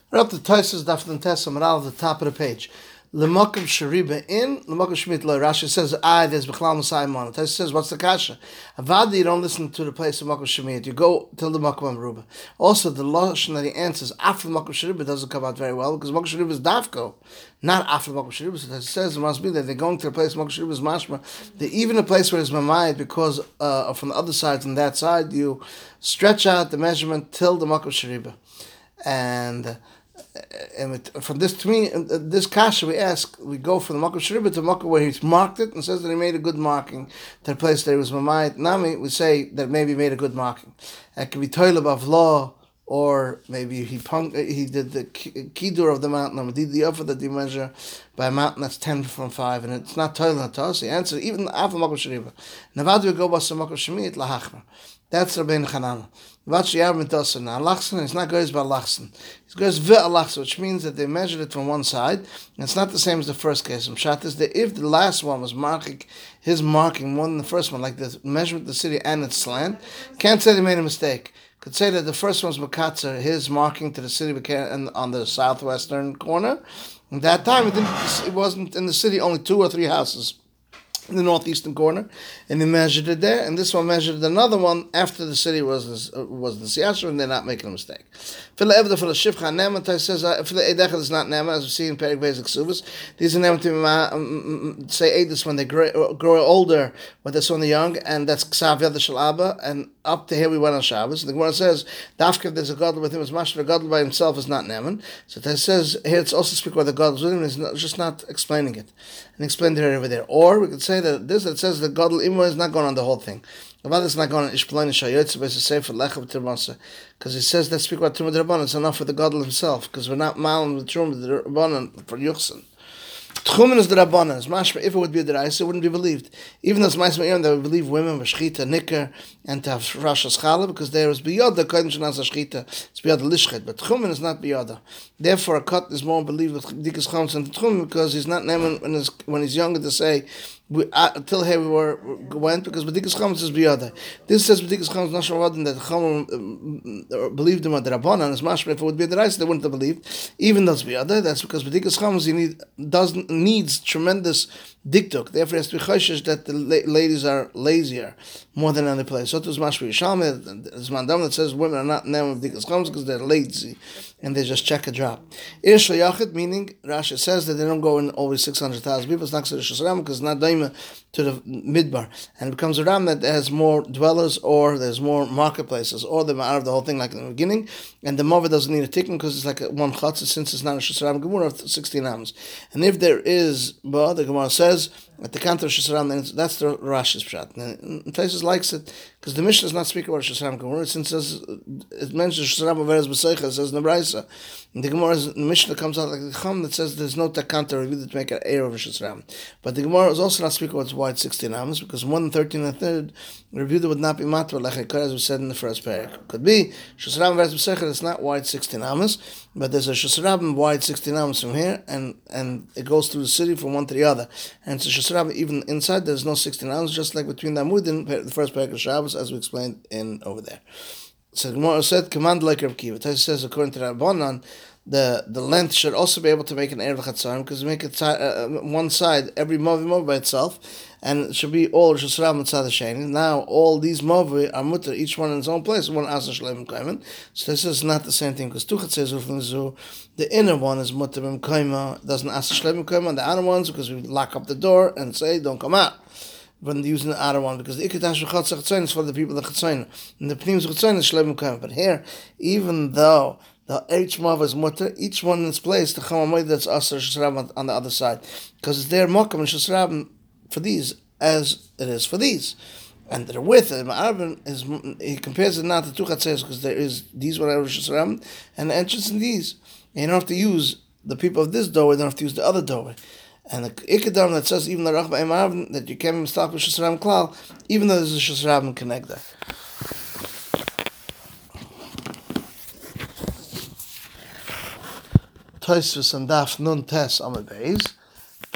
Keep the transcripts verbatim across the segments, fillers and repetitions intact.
We're up to Taisus Daf Nun Tes Amar at the top of the page. L'makom shariba in, l'makom shemit lo. Rashi says, "I there's b'chlal Messiah on it." Taisus says, "What's the kasha?" Avadi, you don't listen to the place of makom shemit. You go till the makom aruba. Also, the lashon that he answers after the makom shariba doesn't come out very well because makom shariba is dafko, not after the makom shariba. So it says it must be that they're going to the place makom shariba is mashma. That even a place where it's mamayit, because uh, from the other side and that side, you stretch out the measurement till the makom shariba, and. And it, from this to me, this kasha we ask, we go from the makom shariba to the makom where he's marked it and says that he made a good marking to the place that he was mamayit. Nami, we say that maybe he made a good marking. It could be toilab of law, or maybe he punk, he did the kidur of the mountain, or did the offer that he measure by a mountain that's ten from five, and it's not toilab to us. He answered even after makom shariba. Navad we go by some makom shemit lahachma. That's Rabbeinu Chananah. Vatshi Yavim Tosa. Now, Lachsen is not goes by Lachsen. It goes via Lachsen, which means that they measured it from one side, and it's not the same as the first case. Pshat is that if the last one was marking, his marking more than the first one, like the measurement of the city and its slant, can't say they made a mistake. Could say that the first one's Makatzer, his marking to the city on the southwestern corner. At that time, it, didn't, it wasn't in the city only two or three houses in the northeastern corner, and they measured it there, and this one measured another one after the city was was the siyasha, and they're not making a mistake. For the evda for the shivcha nema, Tais says for the edechad is not nema, as we see in Perek Beis Ksubas. These are nema to say edus when they grow, grow older, when they're so young, and that's ksav yad shalaba, and up to here we went on Shabbos. The Gemara says dafka there's a gadol with him as mashra gadol by himself is not neman. So Tais says here it's also speak about the gadol with him, is not, just not explaining it, and explained it over there. Or we could say that this that says the gadol imo is not going on the whole thing. About it's not going on ishplein shayotz but to say for lechav tirmasa, because he says that speak about truma derabbanan. It's enough for the gadol himself, because we're not malim with truma derabbanan for yuchsin. Tchumen is the Rabbanan. Mashma, if it would be a deraisa, it wouldn't be believed. Even though it's Ma'aseh Me'arim that we believe women were shchita, nicker, and to have Rosh Hashanah, because there is biyada, kodim shenas shchita, it's biyada lishchet, but tchumen is not biyada. Therefore, a cut is more believed with dikas chams and tchumen, because he's not neman when he's, when he's younger to say, we, uh, until here we were went, because b'dikas chams is biyada. This says b'dikas chams not sure that cham uh, believed him at the Rabbanan. As Mashma, if it would be a deraisa, they wouldn't have believed. Even though it's biyada, that's because b'dikas chams you need doesn't needs tremendous diktuk. Therefore, it has to be choshesh that the la- ladies are lazier more than any place. So it was Mashma Yishalmi, there's mandam that says women are not neman of dikas chams because they're lazy and they just check a drop. Irish Yachid, meaning Rashi says that they don't go in always six hundred thousand people. It's not Ksedish Ram because it's not daima to the midbar, and it becomes a ram that has more dwellers, or there's more marketplaces, or they're out of the whole thing like in the beginning, and the mother doesn't need a tikkun because it's like a one chatzah since it's not a shesram gemura of sixteen ams. And if there is, but the Gemara says at the counter of shesram, then that's the Rashi's pshat. And places likes it because the Mishnah is not speaking about shesram gemura since it mentions shesram averes b'seicha, it says in the Braisa. And the Gemara, the Mishnah comes out like the Chum that says there's no takanta review to make an air of a shesram. But the Gemara is also not speaking about wide sixteen ams because one and thirteen and a third review that would not be matva like as we said in the first parak. Could be shesram averes b'seicha. It's not wide sixteen ams, but there's a shesram wide sixteen ams from here, and and it goes through the city from one to the other. And it's a shesram even inside. There's no sixteen ams, just like between the amud and the first parak of Shabbos, as we explained in over there. So the Gemara said, command like Rav Kiva. It says, according to Rabbanan, the the length should also be able to make an erev chatzarim because make it uh, one side every movi movi by itself, and it should be all shesram mitzad sheni. Now all these movi are mutter, each one in its own place. One asa shleim kaiman. So this is not the same thing because tuchat says the inner one is mutter b'm kaima, doesn't asa shleim kaiman. The outer ones because we lock up the door and say don't come out when using the outer one, because the ikitash v'chatzayin is for the people that chatzayin, and the pnims chatzayin is shleim kaiman. But here, even though the each mav is mutter, each one in its place, the chamamoid that's asr shesram on the other side, because it's their makam and shesram for these as it is for these, and the width of Arvin is he compares it not to two chatzes because there is these whatever shesram and the entrance in these, and you don't have to use the people of this doorway, you don't have to use the other doorway. And the ikadam that says even the rachba Arvin that you can't stop with shesram klal, even though there's a shesram connect there. Tosfos and Daf Nun Tes Amud Beis.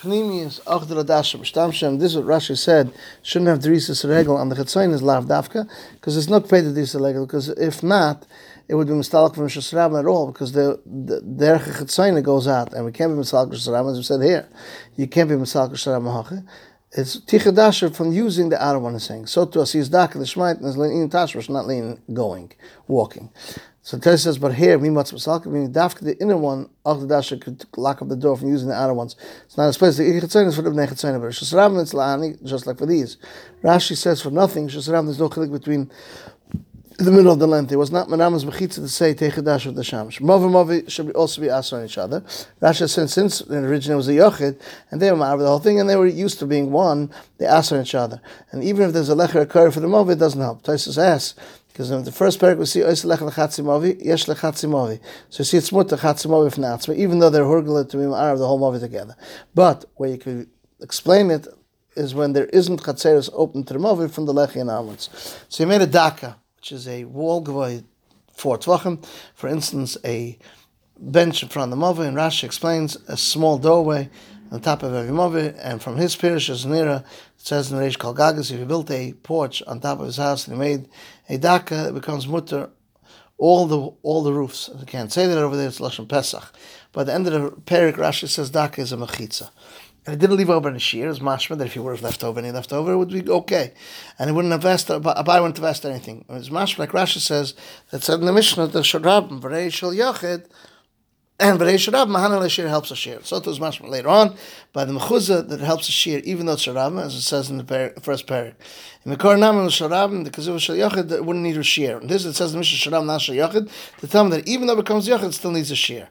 Pnimius Achdra Dasha B'Shtamshem. This is what Rashi said. Shouldn't have Derisis Regel on the Chetzain is Lav Dafka, because it's not paid to Derisis Regel, because if not, it would be Mistalak from Rosh Hashanah at all, because the the Derech Chetzain goes out, and we can't be Mistalak Rosh Hashanah, as we said here. You can't be Mistalak Rosh Hashanah. It's Tichadasher from using the outer one is saying. So to us, he's Daka, the Shmait, and is leaning Tashvash, not leaning, going, walking. So Tes says, but here, Mimatz Masalka, meaning Dafka, the inner one, of the Dasher could lock up the door from using the outer ones. It's not a place. The Ichetzain is for the Bnei Chetzain, but Shasram it's La'ani, just like for these. Rashi says for nothing, Shasram, there's no chilik between the middle of the length. It was not Manamas Mechitza to say Techadash of the Shamish. Mavi Mavi should also be asked on each other. Rashi said since in originally it was a Yochid, and they were Ma'av the whole thing, and they were used to being one, they asked on each other. And even if there's a Lecher occur for the Mavi, it doesn't help. Taisus asks, because in the first paragraph we see Ois Lech Lechatzi Mavi, Yesh Lechatzi Mavi. So you see it's Mutta Chatzi Mavi from Natzma, even though they're Hurgala to be Ma'av the whole Mavi together. But where you could explain it is when there isn't Chatzeris open to the Mavi from the Lechi and onwards. So you made a Daka, which is a wall gavoy four tvachim. For instance, a bench in front of the Mavi, and Rashi explains a small doorway on top of every Mavi, and from his Pirish as Nira, it says in Reish Kal Gagas, if he built a porch on top of his house and he made a daka, it becomes mutter all the all the roofs. I can't say that over there, it's Lashon Pesach. But at the end of the Perik, Rashi says daka is a mechitza. And he didn't leave over any shear, as mashma, that if he would have left over any left over, it would be okay. And he wouldn't have asked, Abai wouldn't have asked anything. It's mashma, like Rashi says, that said in the Mishnah, the Sharab, V'rei Shel Yochid, and V'rei Sharab, Mahana Shir helps a shear. So it was mashma later on, by the Mechuzah, that it helps a shear, even though it's Sharab, as it says in the par- first parak. In the Kor Naman was Sharab, because it was Shel Yochid, it wouldn't need a shear. And this, it says in the Mishnah, Sharab, not Shel Yochid, to tell me that even though it becomes Yochid, it still needs a shear.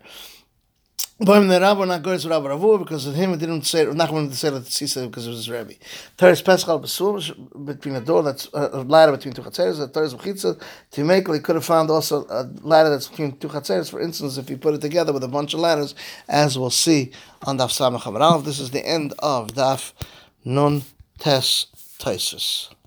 Boim the Rabbi not goes to Rabbi Ravu because of him it didn't say not wanted to say that he said because it was his Rebbe. Teres Peschal Besul between a door that's a ladder between two chatzeres. A Teres Bechitza to make he could have found also a ladder that's between two chatzeres. For instance, if you put it together with a bunch of ladders, as we'll see on Daf Samach Hamarav. This is the end of Daf Nun Tes Taisus.